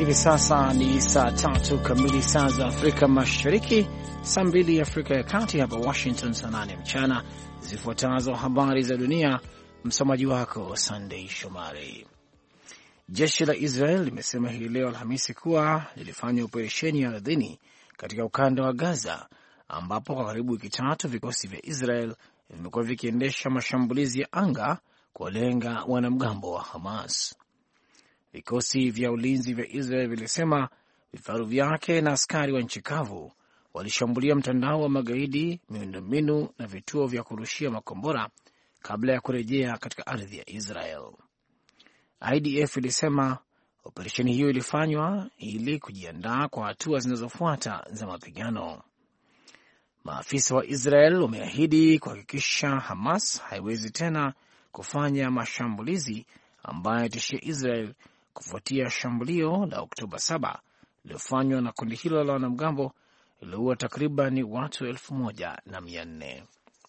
Hivi sasa ni saa 3 kamili saa za Afrika Mashariki, saa 2 Afrika ya Kati, hapa Washington saa 8 mchana. Zifuatazo habari za dunia, msomaji wako Sunday Shomari. Jeshi la Israel limesema hii leo Alhamisi kuwa lilifanya operesheni ya ardhini katika ukanda wa Gaza, ambapo kwa karibu wiki tatu vikosi vya Israel vimekuwa vikiendesha mashambulizi ya anga kuwalenga wanamgambo wa Hamas. Vikosi vya ulinzi vya Israel vilisema vifaru vyake na askari wa nchi kavu walishambulia mtandao wa magaidi, miundombinu na vituo vya kurushia makombora kabla ya kurejea katika ardhi ya Israel. IDF ilisema operesheni hiyo ilifanywa ili kujiandaa kwa hatua zinazofuata za mapigano. Maafisa wa Israel wameahidi kuhakikisha Hamas haiwezi tena kufanya mashambulizi ambayo yatishia Israel kufuatia shambulio la Oktoba 7 lililofanywa na kundi hilo la wanamgambo lililoua takriban watu 1,400.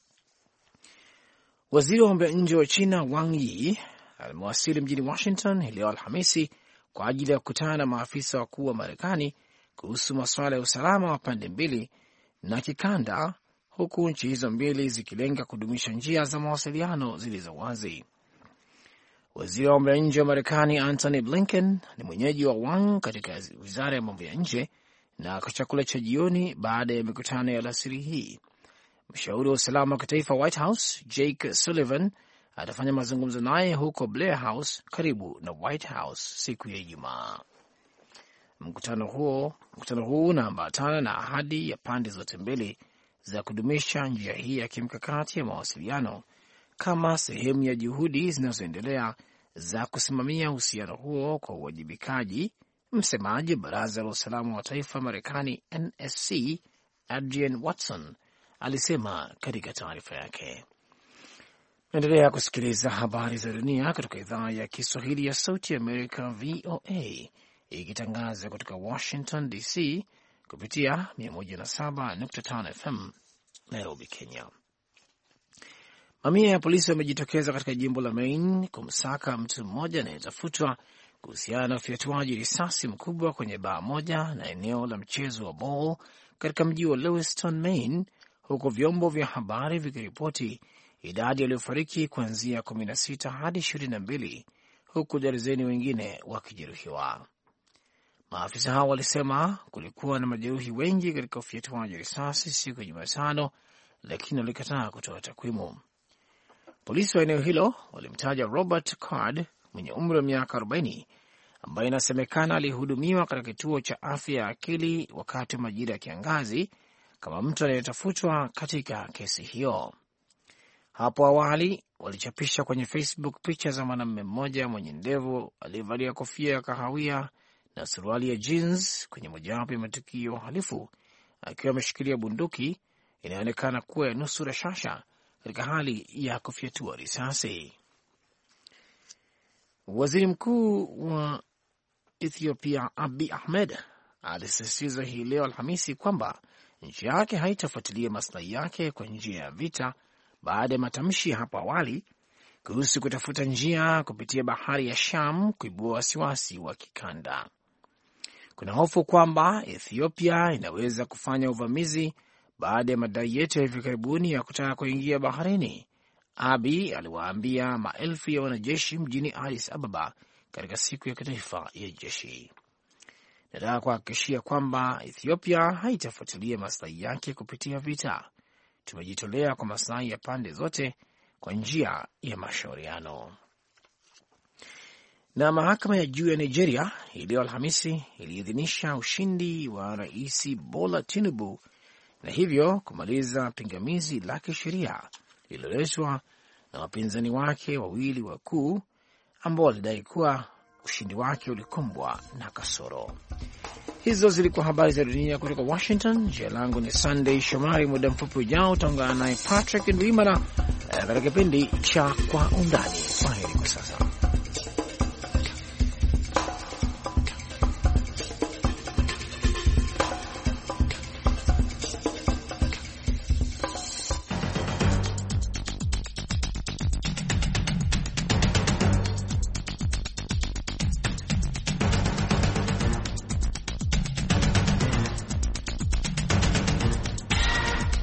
Waziri wa mambo ya nje wa China Wang Yi amewasili mjini Washington hii leo Alhamisi kwa ajili ya kukutana na maafisa wakuu wa Marekani kuhusu masuala ya usalama wa pande mbili na kikanda, huku nchi hizo mbili zikilenga kudumisha njia za mawasiliano zilizo wazi. Waziri wa mambo ya nje wa Marekani Antony Blinken ni mwenyeji wa Wang katika wizara ya mambo ya nje na kwa chakula cha jioni baada ya mikutano ya alasiri hii. Mshauri wa usalama wa kitaifa White House Jake Sullivan atafanya mazungumzo naye huko Blair House karibu na White House siku ya Ijumaa. Mkutano huu unaambatana na ahadi ya pande zote mbili za kudumisha njia hii ya kimkakati ya mawasiliano kama sehemu ya juhudi zinazoendelea za kusimamia uhusiano huo kwa uwajibikaji. Msemaji wa baraza la usalama wa taifa Marekani NSC Adrian Watson alisema katika taarifa yake. Naendelea kusikiliza habari za dunia kutoka idhaa ya Kiswahili ya Sauti ya Amerika VOA ikitangaza kutoka Washington DC kupitia 107.5 FM Nairobi, Kenya. Mamia ya polisi wamejitokeza katika jimbo la Maine kumsaka mtu mmoja anayetafutwa kuhusiana na ufyatuaji risasi mkubwa kwenye baa moja na eneo la mchezo wa ball katika mji wa Lewiston, Maine, huku vyombo vya habari vikiripoti idadi waliofariki kuanzia 16 hadi 22, huku darzeni wengine wakijeruhiwa. Maafisa hao walisema kulikuwa na majeruhi wengi katika ufyatuaji risasi siku ya Jumatano, lakini walikataa kutoa takwimu. Polisi wa eneo hilo walimtaja Robert Card mwenye umri wa miaka 40 ambaye inasemekana alihudumiwa katika kituo cha afya ya akili wakati wa majira ya kiangazi kama mtu anayetafutwa katika kesi hiyo. Hapo awali walichapisha kwenye Facebook picha za mwanamume mmoja mwenye ndevu aliyevalia kofia ya kahawia na suruali ya jeans kwenye mojawapo ya matukio halifu akiwa ameshikilia bunduki inayoonekana kuwa ya nusu rashasha katika hali ya kufyatua risasi. Waziri mkuu wa Ethiopia Abiy Ahmed alisisitiza hii leo Alhamisi kwamba nchi yake haitafuatilia maslahi yake kwa njia ya vita baada ya matamshi ya hapo awali kuhusu kutafuta njia kupitia bahari ya Sham kuibua wasiwasi wa kikanda. Kuna hofu kwamba Ethiopia inaweza kufanya uvamizi baada ya madai yetu ya hivi karibuni ya kutaka kuingia baharini, Abiy aliwaambia maelfu ya wanajeshi mjini Addis Ababa katika siku ya kitaifa ya jeshi. Nataka kuhakikishia kwamba Ethiopia haitafuatilia maslahi yake kupitia vita. Tumejitolea kwa maslahi ya pande zote kwa njia ya mashauriano. Na mahakama ya juu ya Nigeria hii leo Alhamisi iliidhinisha ushindi wa Rais Bola Tinubu na hivyo kumaliza pingamizi la kisheria lililoletwa na wapinzani wake wawili wakuu ambao walidai kuwa ushindi wake ulikumbwa na kasoro. Hizo zilikuwa habari za dunia kutoka Washington. Jina langu ni Sunday Shomari. Muda mfupi ujao utaungana naye Patrick Ndwimana katika kipindi cha Kwa Undani. Kwaheri kwa sasa.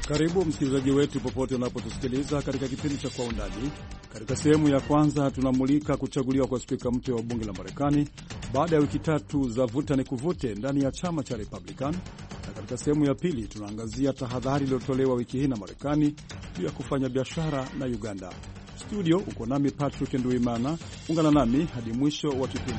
Karibu msikilizaji wetu popote unapotusikiliza katika kipindi cha Kwa Undani. Katika sehemu ya kwanza tunamulika kuchaguliwa kwa spika mpya wa bunge la Marekani baada ya wiki tatu za vuta ni kuvute ndani ya chama cha Republican, na katika sehemu ya pili tunaangazia tahadhari iliyotolewa wiki hii na Marekani juu ya kufanya biashara na Uganda. Studio uko nami Patrick Nduimana, ungana nami hadi mwisho wa kipindi.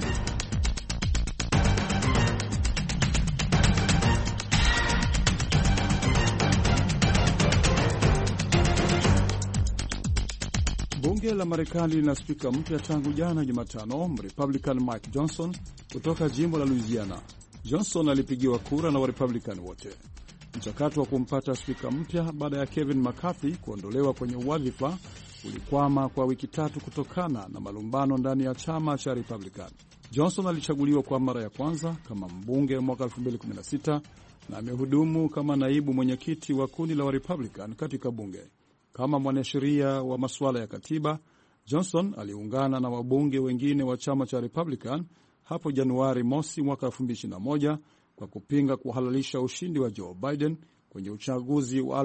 Bunge la Marekani lina spika mpya tangu jana Jumatano, Republican Mike Johnson kutoka jimbo la Louisiana. Johnson alipigiwa kura na Warepublican wote. Mchakato wa kumpata spika mpya baada ya Kevin McCarthy kuondolewa kwenye wadhifa ulikwama kwa wiki tatu kutokana na malumbano ndani ya chama cha Republican. Johnson alichaguliwa kwa mara ya kwanza kama mbunge mwaka 2016 na amehudumu kama naibu mwenyekiti wa kundi la Republican katika bunge. Kama mwanasheria wa masuala ya katiba, Johnson aliungana na wabunge wengine wa chama cha Republican hapo Januari mosi mwaka 2021 kwa kupinga kuhalalisha ushindi wa Joe Biden kwenye uchaguzi wa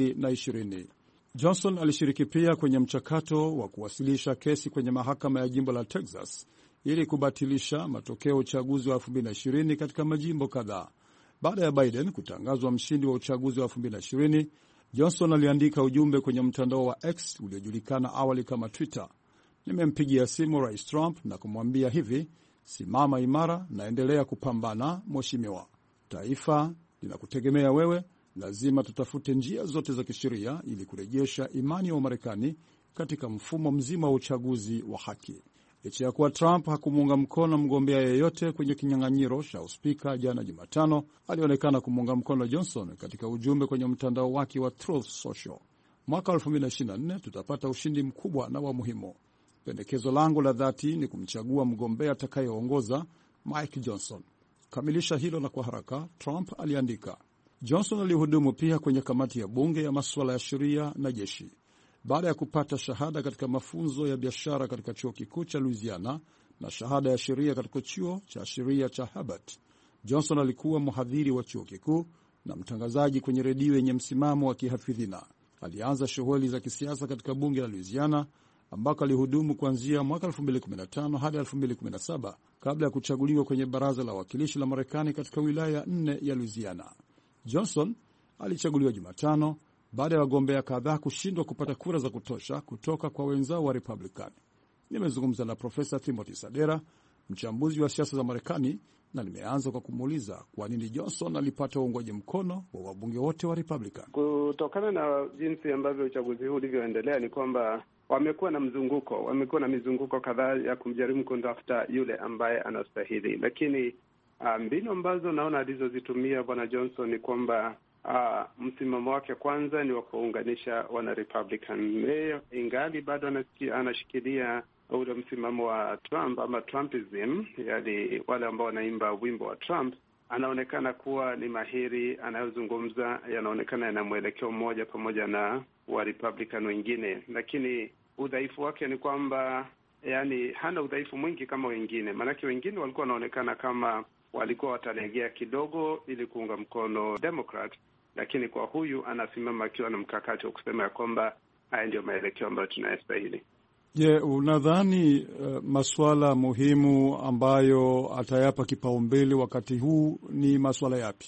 2020. Johnson alishiriki pia kwenye mchakato wa kuwasilisha kesi kwenye mahakama ya jimbo la Texas ili kubatilisha matokeo ya uchaguzi wa 2020 katika majimbo kadhaa. Baada ya Biden kutangazwa mshindi wa uchaguzi wa 2020, Johnson aliandika ujumbe kwenye mtandao wa X uliojulikana awali kama Twitter: nimempigia simu Rais Trump na kumwambia hivi, simama imara na endelea kupambana mheshimiwa. Taifa linakutegemea wewe, lazima tutafute njia zote za kisheria ili kurejesha imani ya Wamarekani katika mfumo mzima wa uchaguzi wa haki. Licha ya kuwa Trump hakumuunga mkono mgombea yeyote kwenye kinyang'anyiro cha uspika jana Jumatano, alionekana kumuunga mkono Johnson katika ujumbe kwenye mtandao wake wa Truth Social: mwaka 2024 tutapata ushindi mkubwa na wa muhimu. Pendekezo langu la dhati ni kumchagua mgombea atakayeongoza, Mike Johnson. Kamilisha hilo na kwa haraka, Trump aliandika. Johnson alihudumu pia kwenye kamati ya bunge ya masuala ya sheria na jeshi. Baada ya kupata shahada katika mafunzo ya biashara katika chuo kikuu cha Louisiana na shahada ya sheria katika chuo cha sheria cha Harvard, Johnson alikuwa mhadhiri wa chuo kikuu na mtangazaji kwenye redio yenye msimamo wa kihafidhina. Alianza shughuli za kisiasa katika bunge la Louisiana ambako alihudumu kuanzia mwaka 2015 hadi 2017 kabla ya kuchaguliwa kwenye baraza la wawakilishi la Marekani katika wilaya 4 ya Louisiana. Johnson alichaguliwa Jumatano baada ya wagombea kadhaa kushindwa kupata kura za kutosha kutoka kwa wenzao wa Republican. Nimezungumza na Profesa Timothy Sadera, mchambuzi wa siasa za Marekani, na nimeanza kwa kumuuliza kwa nini Johnson alipata uungwaji mkono wa wabunge wote wa Republican. Kutokana na jinsi ambavyo uchaguzi huu ulivyoendelea ni kwamba wamekuwa na mizunguko kadhaa ya kumjaribu kumtafuta yule ambaye anastahili, lakini mbinu ambazo naona alizozitumia bwana Johnson ni kwamba msimamo wake kwanza ni wa kuunganisha wana Republican. Ingali bado anashikilia ule msimamo wa Trump ama Trumpism, yani wale ambao wanaimba wimbo wa Trump. Anaonekana kuwa ni mahiri, anayozungumza yanaonekana yana mwelekeo mmoja pamoja na wa Republican wengine, lakini udhaifu wake ni kwamba yani hana udhaifu mwingi kama wengine. Maanake wengine walikuwa wanaonekana kama walikuwa watalegea kidogo ili kuunga mkono Democrat, lakini kwa huyu anasimama akiwa na mkakati wa kusema ya kwamba haya ndio maelekeo ambayo tunayastahili. Je, unadhani masuala muhimu ambayo atayapa kipaumbele wakati huu ni masuala yapi?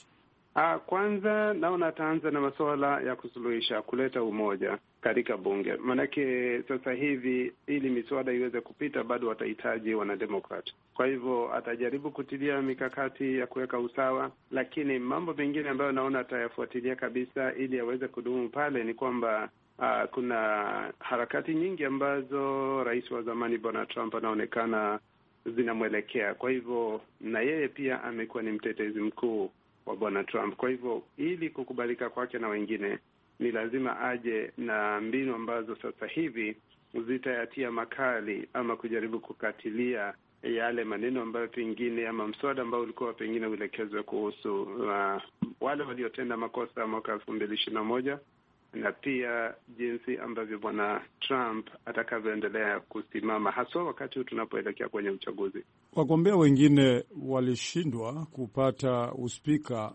Kwanza naona ataanza na masuala ya kusuluhisha, kuleta umoja katika bunge. Maanake sasa hivi ili miswada iweze kupita bado watahitaji wanademokrat. Kwa hivyo atajaribu kutilia mikakati ya kuweka usawa, lakini mambo mengine ambayo naona atayafuatilia kabisa ili aweze kudumu pale ni kwamba kuna harakati nyingi ambazo rais wa zamani bwana Trump anaonekana zinamwelekea. Kwa hivyo na yeye pia amekuwa ni mtetezi mkuu wa bwana Trump. Kwa hivyo ili kukubalika kwake na wengine ni lazima aje na mbinu ambazo sasa hivi zitayatia makali ama kujaribu kukatilia yale maneno ambayo pengine ama mswada ambao ulikuwa pengine uelekezwe kuhusu wale waliotenda makosa mwaka 2021 na pia jinsi ambavyo bwana Trump atakavyoendelea kusimama haswa wakati tunapoelekea kwenye uchaguzi. Wagombea wengine walishindwa kupata uspika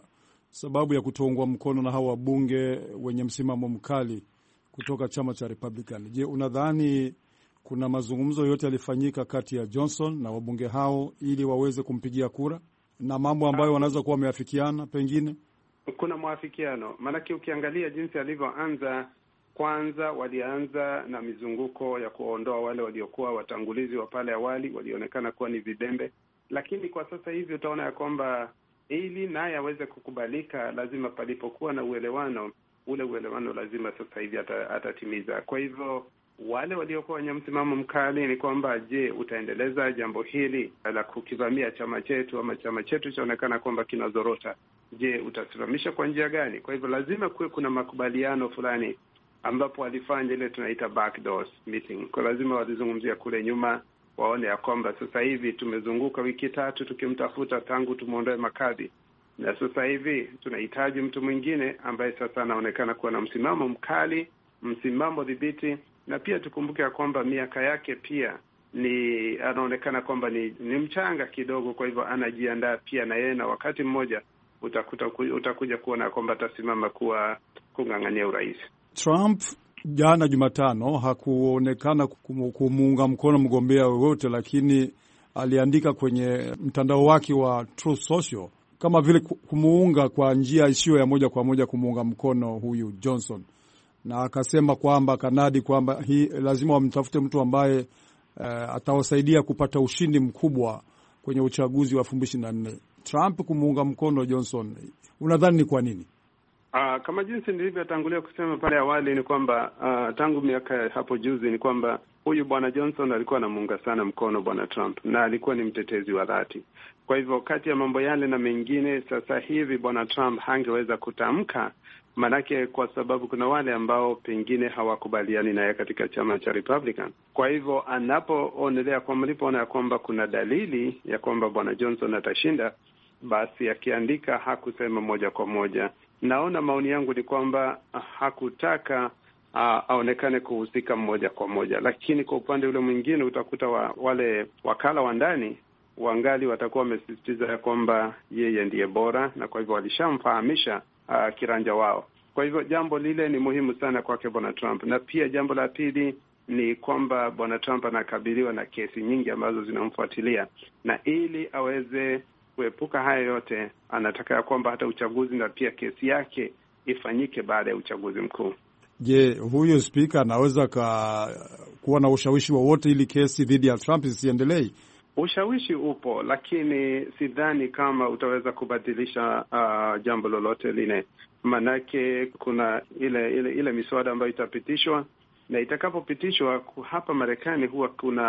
sababu ya kutoungwa mkono na hawa wabunge wenye msimamo mkali kutoka chama cha Republican. Je, unadhani kuna mazungumzo yote yalifanyika kati ya Johnson na wabunge hao ili waweze kumpigia kura, na mambo ambayo wanaweza kuwa wameafikiana? Pengine kuna mwafikiano, maanake ukiangalia jinsi alivyoanza, kwanza walianza na mizunguko ya kuondoa wale waliokuwa watangulizi wa pale awali, walionekana kuwa ni vidembe, lakini kwa sasa hivi utaona ya kwamba ili naye aweze kukubalika, lazima palipokuwa na uelewano, ule uelewano lazima sasa hivi atatimiza. Kwa hivyo wale waliokuwa wenye msimamo mkali ni kwamba, je, utaendeleza jambo hili la kukivamia chama chetu, ama chama chetu chaonekana kwamba kinazorota? Je, utasimamisha kwa njia gani? Kwa hivyo lazima kuwe kuna makubaliano fulani ambapo walifanya ile tunaita backdoor meeting. Kwa lazima walizungumzia kule nyuma, waone ya kwamba sasa hivi tumezunguka wiki 3 tukimtafuta tangu tumuondoe McCarthy, na sasa hivi tunahitaji mtu mwingine ambaye sasa anaonekana kuwa na msimamo mkali, msimamo dhibiti, na pia tukumbuke ya kwamba miaka yake pia anaonekana kwamba ni mchanga kidogo. Kwa hivyo anajiandaa pia na yeye, na wakati mmoja utakuja kuona kwamba atasimama kung'ang'ania urais. Trump jana Jumatano hakuonekana kumuunga mkono mgombea wowote, lakini aliandika kwenye mtandao wake wa Truth Social kama vile kumuunga kwa njia isiyo ya moja kwa moja kumuunga mkono huyu Johnson, na akasema kwamba kanadi kwamba lazima wamtafute mtu ambaye atawasaidia kupata ushindi mkubwa kwenye uchaguzi wa 2024. Trump kumuunga mkono Johnson, unadhani ni kwa nini? Kama jinsi nilivyotangulia kusema pale awali ni kwamba tangu miaka hapo juzi ni kwamba huyu bwana Johnson alikuwa anamuunga sana mkono bwana Trump, na alikuwa ni mtetezi wa dhati. Kwa hivyo kati ya mambo yale na mengine, sasa hivi bwana Trump hangeweza kutamka, manake kwa sababu kuna wale ambao pengine hawakubaliani naye katika chama cha Republican. Kwa hivyo mlipoona ya kwamba kuna dalili ya kwamba bwana Johnson atashinda, basi akiandika hakusema moja kwa moja. Naona maoni yangu ni kwamba hakutaka aonekane kuhusika moja kwa moja, lakini kwa upande ule mwingine utakuta wale wakala wa ndani wangali watakuwa wamesisitiza ya kwamba yeye ndiye bora, na kwa hivyo walishamfahamisha kiranja wao. Kwa hivyo jambo lile ni muhimu sana kwake bwana Trump. Na pia jambo la pili ni kwamba bwana Trump anakabiliwa na kesi nyingi ambazo zinamfuatilia, na ili aweze kuepuka haya yote anataka ya kwamba hata uchaguzi na pia kesi yake ifanyike baada ya uchaguzi mkuu. Je, huyu spika anaweza kuwa na ushawishi wowote ili kesi dhidi ya Trump isiendelee? Ushawishi upo, lakini sidhani kama utaweza kubadilisha jambo lolote lile. Manake kuna ile miswada ambayo itapitishwa, na itakapopitishwa hapa Marekani huwa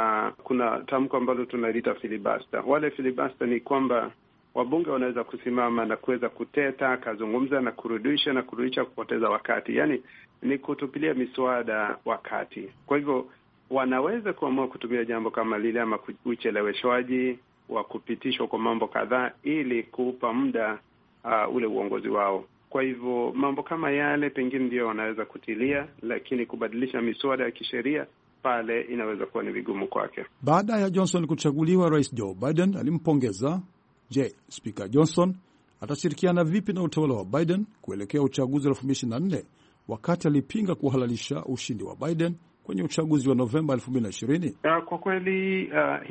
kuna tamko ambalo tunaliita filibuster. Wale filibuster ni kwamba wabunge wanaweza kusimama na kuweza kuteta, kazungumza na kurudisha kupoteza wakati. Yaani ni kutupilia miswada wakati. Kwa hivyo wanaweza kuamua kutumia jambo kama lile, ama ucheleweshwaji wa kupitishwa kwa mambo kadhaa ili kuupa muda ule uongozi wao. Kwa hivyo mambo kama yale pengine ndio wanaweza kutilia, lakini kubadilisha miswada ya kisheria pale inaweza kuwa ni vigumu kwake. Baada ya Johnson kuchaguliwa, Rais Joe Biden alimpongeza. Je, Spika Johnson atashirikiana vipi na utawala wa Biden kuelekea uchaguzi wa 2024 wakati alipinga kuhalalisha ushindi wa Biden kwenye uchaguzi wa Novemba 2020? Kwa kweli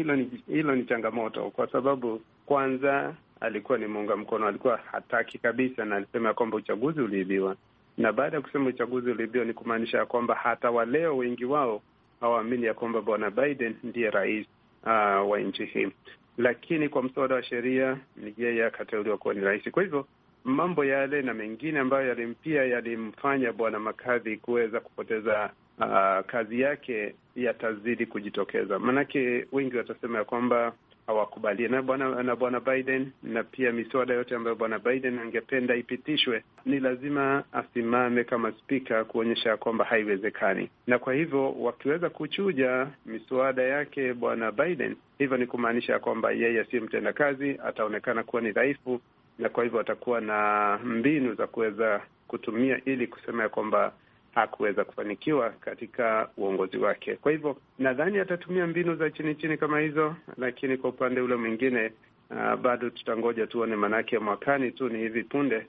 hilo ni changamoto, kwa sababu kwanza alikuwa ni muunga mkono, alikuwa hataki kabisa, na alisema kwamba uchaguzi uliibiwa. Na baada ya kusema uchaguzi uliibiwa ni kumaanisha ya kwamba hata waleo wengi wao hawaamini ya kwamba bwana Biden ndiye rais wa nchi hii. Lakini kwa mswada wa sheria ni yeye akateuliwa kuwa ni rais. Kwa hivyo mambo yale na mengine ambayo yalimfanya bwana McCarthy kuweza kupoteza kazi yake yatazidi kujitokeza. Manake wengi watasema ya kwamba hawakubalia na bwana Biden, na pia miswada yote ambayo bwana Biden angependa ipitishwe ni lazima asimame kama spika kuonyesha kwamba haiwezekani. Na kwa hivyo wakiweza kuchuja miswada yake bwana Biden, hivyo ni kumaanisha kwamba yeye si mtenda kazi, ataonekana kuwa ni dhaifu, na kwa hivyo atakuwa na mbinu za kuweza kutumia ili kusema kwamba hakuweza kufanikiwa katika uongozi wake. Kwa hivyo nadhani atatumia mbinu za chini kama hizo, lakini kwa upande ule mwingine bado tutangoja tuone, manake mwakani tu ni hivi punde,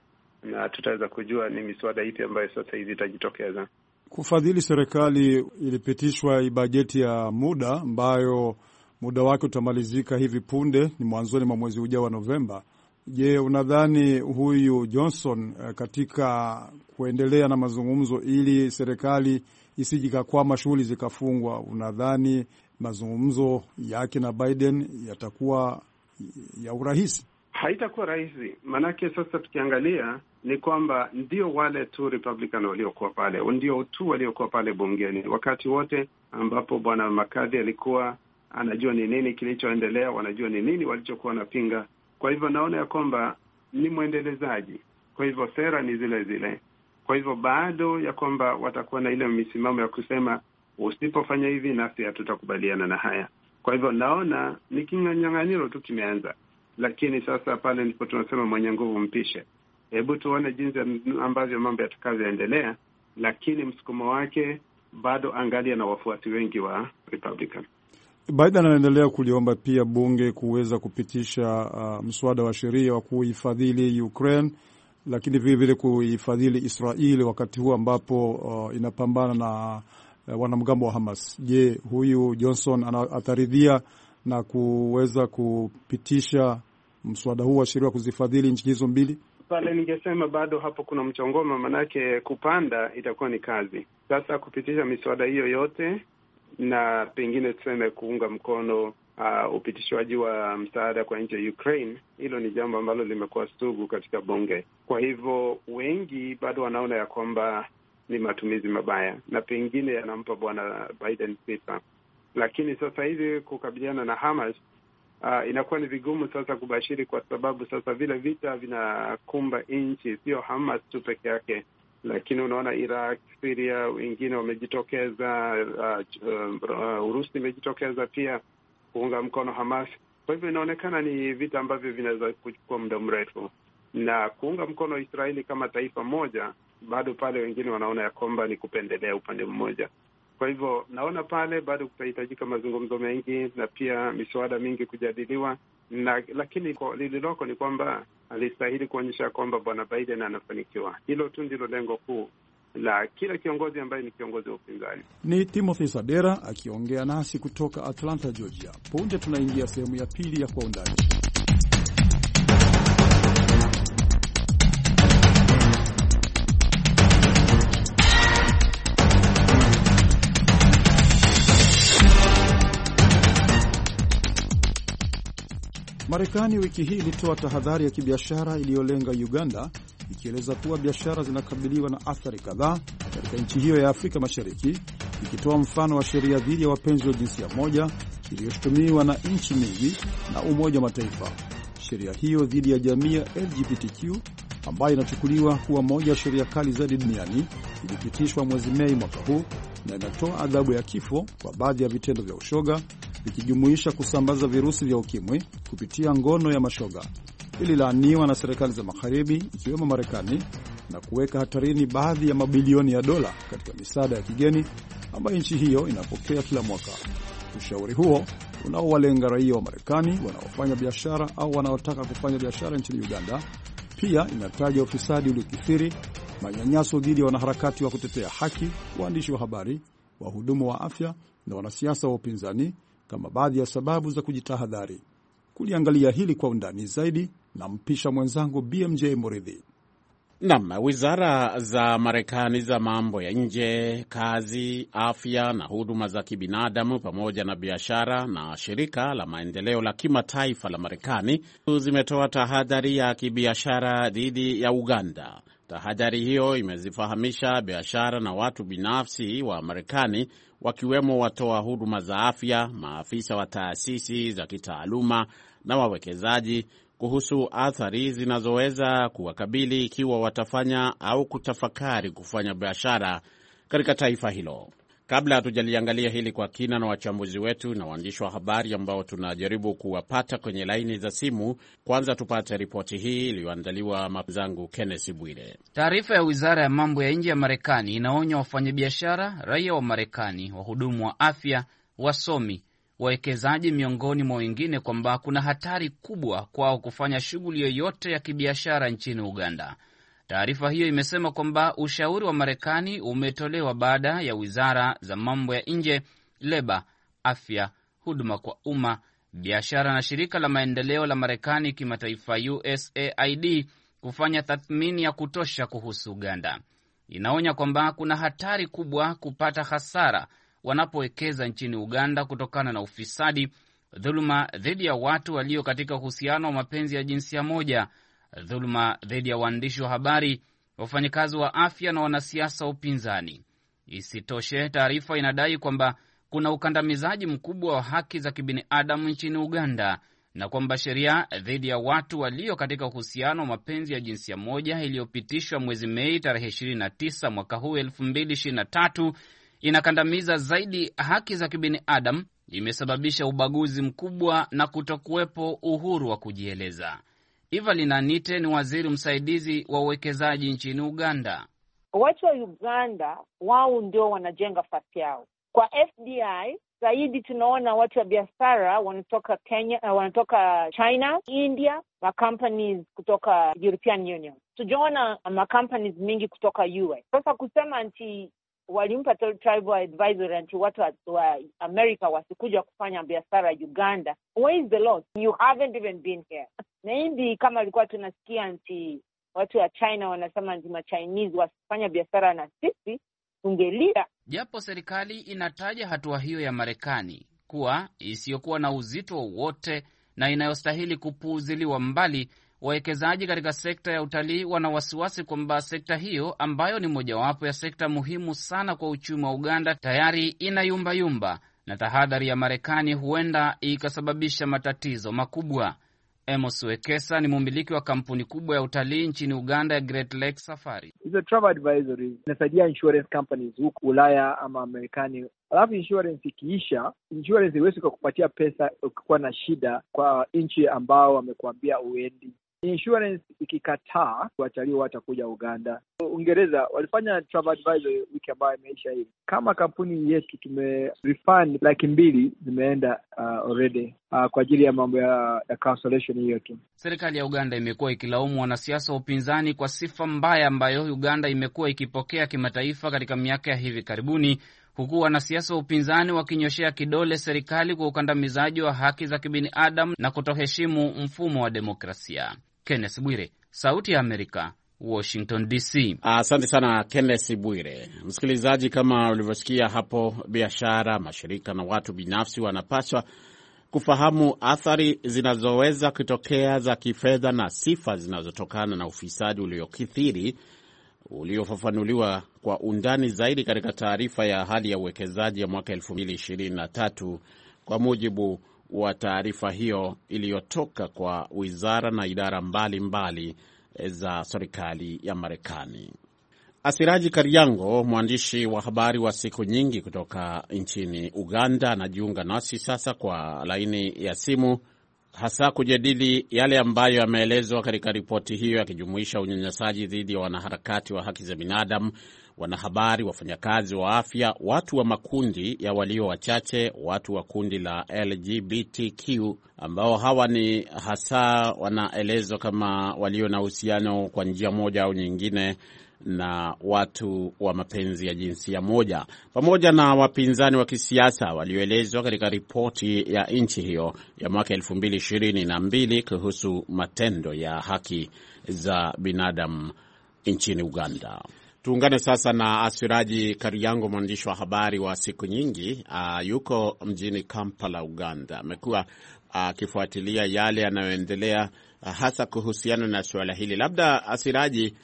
na tutaweza kujua ni miswada ipi ambayo sasa hivi itajitokeza. Kufadhili serikali, ilipitishwa bajeti ya muda ambayo muda wake utamalizika hivi punde, ni mwanzoni mwa mwezi ujao wa Novemba. Je, unadhani huyu Johnson katika kuendelea na mazungumzo ili serikali isijikakwama, shughuli zikafungwa, unadhani mazungumzo yake na Biden yatakuwa ya urahisi? Haitakuwa rahisi, manake sasa tukiangalia ni kwamba ndio wale tu Republican waliokuwa pale, ndio tu waliokuwa pale bungeni wakati wote ambapo bwana McCarthy alikuwa anajua ni nini kilichoendelea, wanajua ni nini walichokuwa wanapinga. Kwa hivyo naona ya kwamba ni mwendelezaji, kwa hivyo sera ni zile zile. Kwa hivyo bado ya kwamba watakuwa na ile misimamo ya kusema usipofanya hivi nasi hatutakubaliana na haya. Kwa hivyo naona ni kinyang'anyiro tu kimeanza, lakini sasa pale ndipo tunasema mwenye nguvu mpishe. Hebu tuone jinsi ambavyo mambo yatakavyoendelea, lakini msukumo wake bado angalia na wafuasi wengi wa Republican. Biden anaendelea kuliomba pia bunge kuweza kupitisha mswada wa sheria wa kuifadhili Ukraine, lakini vile vile kuifadhili Israeli wakati huu ambapo inapambana na wanamgambo wa Hamas. Je, huyu Johnson ataridhia na kuweza kupitisha mswada huu wa sheria wa kuzifadhili nchi hizo mbili? Pale ningesema bado hapo kuna mchongoma, manake kupanda itakuwa ni kazi. Sasa kupitisha miswada hiyo yote na pengine tuseme kuunga mkono upitishwaji wa msaada kwa nchi ya Ukraine, hilo ni jambo ambalo limekuwa sugu katika bunge. Kwa hivyo wengi bado wanaona ya kwamba ni matumizi mabaya na pengine yanampa bwana Biden sifa. Lakini sasa hivi kukabiliana na Hamas inakuwa ni vigumu sasa kubashiri, kwa sababu sasa vile vita vinakumba nchi, sio Hamas tu peke yake, lakini unaona Iraq, Syria, wengine wamejitokeza, Urusi imejitokeza pia kuunga mkono Hamas. Kwa hivyo inaonekana ni vita ambavyo vinaweza kuchukua muda mrefu, na kuunga mkono Israeli kama taifa moja, bado pale wengine wanaona ya kwamba ni kupendelea upande mmoja. Kwa hivyo naona pale bado kutahitajika mazungumzo mengi na pia miswada mingi kujadiliwa, lakini lililoko ni kwamba alistahili kuonyesha kwamba bwana Biden anafanikiwa. Hilo tu ndilo lengo kuu la kila kiongozi ambaye ni kiongozi wa upinzani. Ni Timothy Sadera akiongea nasi kutoka Atlanta, Georgia. Punde tunaingia sehemu ya pili ya Kwa Undani. Marekani wiki hii ilitoa tahadhari ya kibiashara iliyolenga Uganda, ikieleza kuwa biashara zinakabiliwa na athari kadhaa katika nchi hiyo ya Afrika Mashariki, ikitoa mfano wa sheria dhidi ya wapenzi wa jinsia moja iliyoshutumiwa na nchi nyingi na Umoja wa Mataifa. Sheria hiyo dhidi ya jamii ya LGBTQ, ambayo inachukuliwa kuwa moja ya sheria kali zaidi duniani, ilipitishwa mwezi Mei mwaka huu na inatoa adhabu ya kifo kwa baadhi ya vitendo vya ushoga, vikijumuisha kusambaza virusi vya ukimwi kupitia ngono ya mashoga. Ililaaniwa na serikali za magharibi ikiwemo Marekani na kuweka hatarini baadhi ya mabilioni ya dola katika misaada ya kigeni ambayo nchi hiyo inapokea kila mwaka. Ushauri huo unaowalenga raia wa Marekani wanaofanya biashara au wanaotaka kufanya biashara nchini Uganda. Pia inataja ufisadi uliokithiri, manyanyaso dhidi ya wanaharakati wa kutetea haki, waandishi wa habari, wahudumu wa afya na wanasiasa wa upinzani kama baadhi ya sababu za kujitahadhari. Kuliangalia hili kwa undani zaidi na mpisha mwenzangu BMJ Moridhi. Naam, wizara za Marekani za mambo ya nje, kazi, afya na huduma za kibinadamu pamoja na biashara na shirika la maendeleo la kimataifa la Marekani zimetoa tahadhari ya kibiashara dhidi ya Uganda. Tahadhari hiyo imezifahamisha biashara na watu binafsi wa Marekani, wakiwemo watoa huduma za afya, maafisa wa taasisi za kitaaluma na wawekezaji kuhusu athari zinazoweza kuwakabili ikiwa watafanya au kutafakari kufanya biashara katika taifa hilo. Kabla hatujaliangalia hili kwa kina na wachambuzi wetu na waandishi wa habari ambao tunajaribu kuwapata kwenye laini za simu, kwanza tupate ripoti hii iliyoandaliwa mwenzangu Kenneth Bwire. Taarifa ya Wizara ya Mambo ya Nje ya Marekani inaonya wafanyabiashara, raia wa Marekani, wahudumu wa afya, wasomi, wawekezaji miongoni mwa wengine kwamba kuna hatari kubwa kwao kufanya shughuli yoyote ya kibiashara nchini Uganda. Taarifa hiyo imesema kwamba ushauri wa Marekani umetolewa baada ya wizara za mambo ya nje, leba, afya, huduma kwa umma, biashara na shirika la maendeleo la Marekani kimataifa USAID kufanya tathmini ya kutosha kuhusu Uganda. Inaonya kwamba kuna hatari kubwa kupata hasara wanapowekeza nchini Uganda kutokana na ufisadi, dhuluma dhidi ya watu walio katika uhusiano wa mapenzi ya jinsia moja, dhuluma dhidi ya waandishi wa habari, wafanyakazi wa afya na wanasiasa wa upinzani. Isitoshe, taarifa inadai kwamba kuna ukandamizaji mkubwa wa haki za kibinadamu nchini Uganda na kwamba sheria dhidi ya watu walio katika uhusiano wa mapenzi ya jinsia moja iliyopitishwa mwezi Mei tarehe 29 mwaka huu 2023 inakandamiza zaidi haki za kibinadamu, imesababisha ubaguzi mkubwa na kutokuwepo uhuru wa kujieleza. Evelyn Anite ni waziri msaidizi wa uwekezaji nchini Uganda. Watu wa Uganda wao ndio wanajenga fasi yao. Kwa FDI zaidi tunaona watu wa biashara wanatoka Kenya, wanatoka China, India, na companies kutoka European Union. Tujaona companies mingi kutoka US. Sasa kusema anti walimpa tribal advisory anti watu wa America wasikuja kufanya biashara Uganda. Where is the law? You haven't even been here. Na hindi kama alikuwa tunasikia anti watu wa China wanasema anti ma Chinese wasifanya biashara na sisi, tungelia. Japo serikali inataja hatua hiyo ya Marekani kuwa isiyokuwa na uzito wowote na inayostahili kupuuziliwa mbali, wawekezaji katika sekta ya utalii wana wasiwasi kwamba sekta hiyo ambayo ni mojawapo ya sekta muhimu sana kwa uchumi wa Uganda tayari inayumbayumba, na tahadhari ya Marekani huenda ikasababisha matatizo makubwa. Amos Wekesa ni mmiliki wa kampuni kubwa ya utalii nchini Uganda ya Great Lake Safari. Hizo travel advisories inasaidia insurance companies huku Ulaya ama Marekani. Alafu insurance ikiisha, insurance iwezi kukupatia pesa ukikuwa na shida kwa nchi ambao wamekuambia uendi. Insurance ikikataa, watalii watakuja Uganda. Uingereza walifanya travel advisory wiki ambayo imeisha hivi. Kama kampuni yetu refund 200,000 zimeenda already kwa ajili ya mambo ya cancellation hiyo tu. Serikali ya Uganda imekuwa ikilaumu wanasiasa wa upinzani kwa sifa mbaya ambayo Uganda imekuwa ikipokea kimataifa katika miaka ya hivi karibuni, huku wanasiasa wa upinzani wakinyoshea kidole serikali kwa ukandamizaji wa haki za kibinadamu na kutoheshimu mfumo wa demokrasia. Kenneth Bwire, Sauti ya Amerika, Washington DC. Asante sana Kenneth Bwire. Msikilizaji, kama ulivyosikia hapo, biashara, mashirika na watu binafsi wanapaswa kufahamu athari zinazoweza kutokea za kifedha na sifa zinazotokana na ufisadi uliokithiri, uliofafanuliwa kwa undani zaidi katika taarifa ya hali ya uwekezaji ya mwaka 2023 kwa mujibu wa taarifa hiyo iliyotoka kwa wizara na idara mbalimbali za serikali ya Marekani. Asiraji Kariango, mwandishi wa habari wa siku nyingi kutoka nchini Uganda, anajiunga nasi sasa kwa laini ya simu, hasa kujadili yale ambayo yameelezwa katika ripoti hiyo, yakijumuisha unyanyasaji dhidi ya wanaharakati wa haki za binadamu, wanahabari, wafanyakazi wa afya, watu wa makundi ya walio wachache, watu wa kundi la LGBTQ ambao hawa ni hasa wanaelezwa kama walio na uhusiano kwa njia moja au nyingine na watu wa mapenzi ya jinsia moja, pamoja na wapinzani wa kisiasa walioelezwa katika ripoti ya nchi hiyo ya mwaka 2022 kuhusu matendo ya haki za binadamu nchini Uganda. Tuungane sasa na Asiraji Kariango, mwandishi wa habari wa siku nyingi, yuko mjini Kampala, Uganda. Amekuwa akifuatilia yale yanayoendelea hasa kuhusiana na suala hili. Labda Asiraji,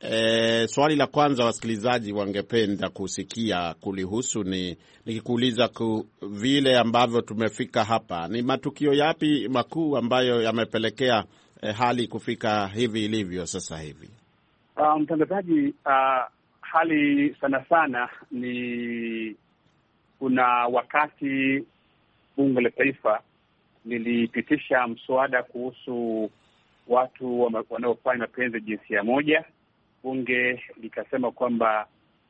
swali la kwanza wasikilizaji wangependa kusikia kulihusu ni nikikuuliza vile ambavyo tumefika hapa, ni matukio yapi makuu ambayo yamepelekea hali kufika hivi ilivyo sasa hivi? Mtangazaji, hali sana sana ni kuna wakati bunge la taifa lilipitisha mswada kuhusu watu wanaofanya mapenzi jinsia moja. Bunge likasema kwamba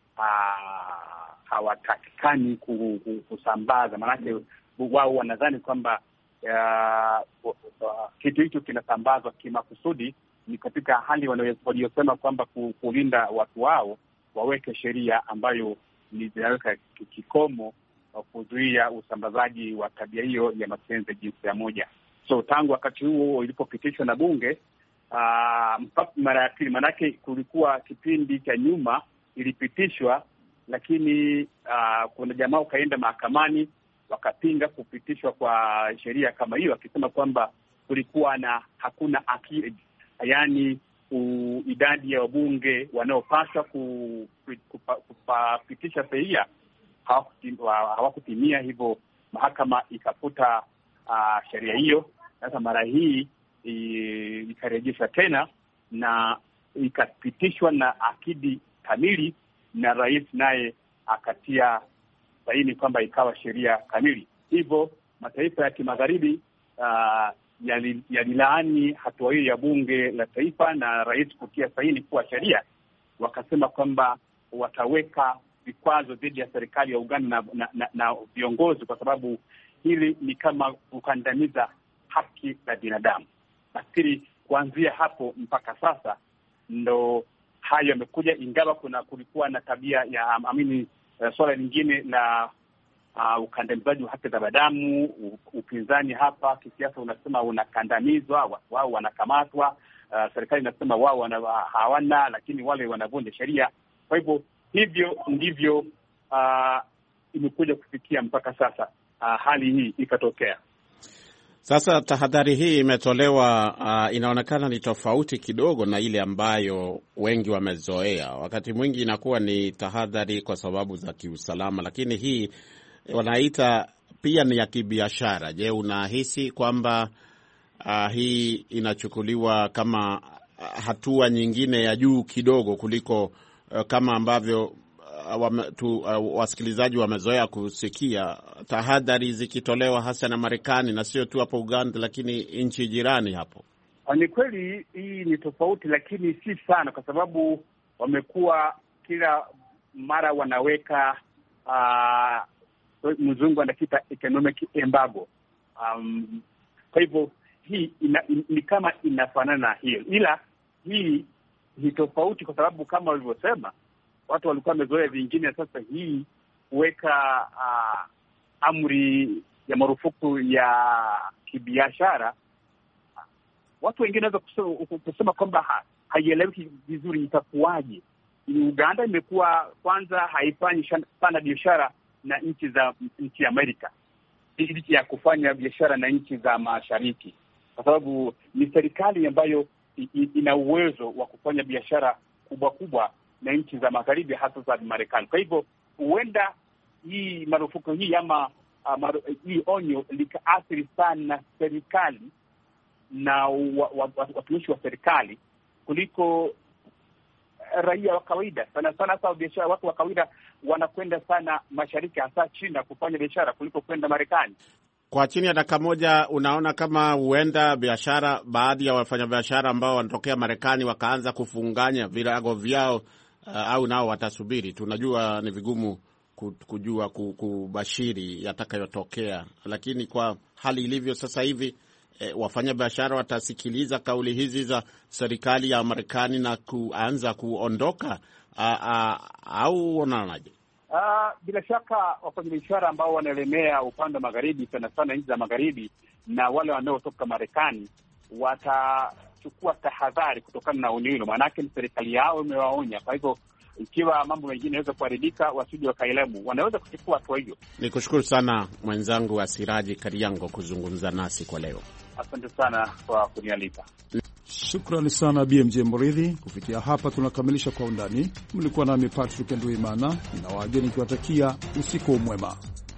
hawatakikani kusambaza, maanake wao wanadhani kwamba kitu hicho kinasambazwa kimakusudi ni katika hali waliosema kwamba kulinda watu wao waweke sheria ambayo zinaweka kikomo wa kuzuia usambazaji wa tabia hiyo ya mapenzi ya jinsia moja. So tangu wakati huo ilipopitishwa na bunge mara ya pili, manake kulikuwa kipindi cha nyuma ilipitishwa, lakini kuna jamaa ukaenda mahakamani wakapinga kupitishwa kwa sheria kama hiyo, akisema kwamba kulikuwa hakuna akili, yaani idadi ya wabunge wanaopaswa kupitisha sheria hawakutimia, hivyo mahakama ikafuta sheria hiyo. Sasa mara hii ikarejeshwa tena na ikapitishwa na akidi kamili, na rais naye akatia saini kwamba ikawa sheria kamili. Hivyo mataifa ya kimagharibi yalilaani hatua hiyo ya bunge la taifa na rais kutia saini kuwa sheria, wakasema kwamba wataweka vikwazo dhidi ya serikali ya Uganda na viongozi, kwa sababu hili ni kama kukandamiza haki za binadamu. Nafikiri kuanzia hapo mpaka sasa ndo hayo yamekuja, ingawa kulikuwa na tabia ya swala lingine la ukandamizaji wa haki za binadamu. Upinzani hapa kisiasa unasema unakandamizwa, wao wanakamatwa. Serikali inasema wao hawana, lakini wale wanavunja sheria. Kwa hivyo ndivyo imekuja kufikia mpaka sasa hali hii ikatokea. Sasa tahadhari hii imetolewa, inaonekana ni tofauti kidogo na ile ambayo wengi wamezoea. Wakati mwingi inakuwa ni tahadhari kwa sababu za kiusalama, lakini hii wanaita pia ni ya kibiashara. Je, unahisi kwamba hii inachukuliwa kama hatua nyingine ya juu kidogo kuliko kama ambavyo wasikilizaji wamezoea kusikia tahadhari zikitolewa hasa na Marekani, na sio tu hapo Uganda lakini nchi jirani hapo? Ni kweli hii ni tofauti, lakini si sana, kwa sababu wamekuwa kila mara wanaweka mzungu anakiita economic embargo. Kwa hivyo hii ni kama inafanana na hiyo, ila hii ni tofauti kwa sababu kama walivyosema watu walikuwa wamezoea vingine. Sasa hii kuweka amri ya marufuku ya kibiashara, watu wengine wanaweza kusema kwamba haieleweki vizuri itakuwaje. Uganda imekuwa kwanza haifanyi sana biashara na nchi ya Amerika, licha ya kufanya biashara na nchi za mashariki, kwa sababu ni serikali ambayo ina uwezo wa kufanya biashara kubwa na nchi za magharibi, hasa za Marekani. Kwa hivyo huenda hii marufuku hii ama hii onyo likaathiri sana serikali na watumishi wa serikali kuliko raia wa kawaida. Sana hasa biashara, watu wa kawaida wanakwenda sana mashariki, hasa China, kufanya biashara kuliko kwenda Marekani. Kwa chini ya dakika moja, unaona kama huenda biashara, baadhi ya wafanyabiashara ambao wanatokea Marekani wakaanza kufunganya virago vyao, au nao watasubiri? Tunajua ni vigumu kujua kubashiri yatakayotokea, lakini kwa hali ilivyo sasa hivi, wafanyabiashara watasikiliza kauli hizi za serikali ya Marekani na kuanza kuondoka, au unaonaje? Bila shaka wafanyabiashara ambao wanaelemea upande wa magharibi, sana nchi za magharibi, na wale wanaotoka Marekani watachukua tahadhari kutokana na onyo hilo, maanake ni serikali yao imewaonya. Kwa hivyo ikiwa mambo mengine yanaweza kuharibika, wasije wakailemu, wanaweza kuchukua hatua hiyo. Nikushukuru sana mwenzangu Asiraji Kariango kuzungumza nasi kwa leo. Asante sana kwa kunialika. Shukrani sana BMJ Mridhi. Kufikia hapa tunakamilisha Kwa Undani. Mlikuwa nami Patrick Nduimana na wageni kiwatakia usiku mwema.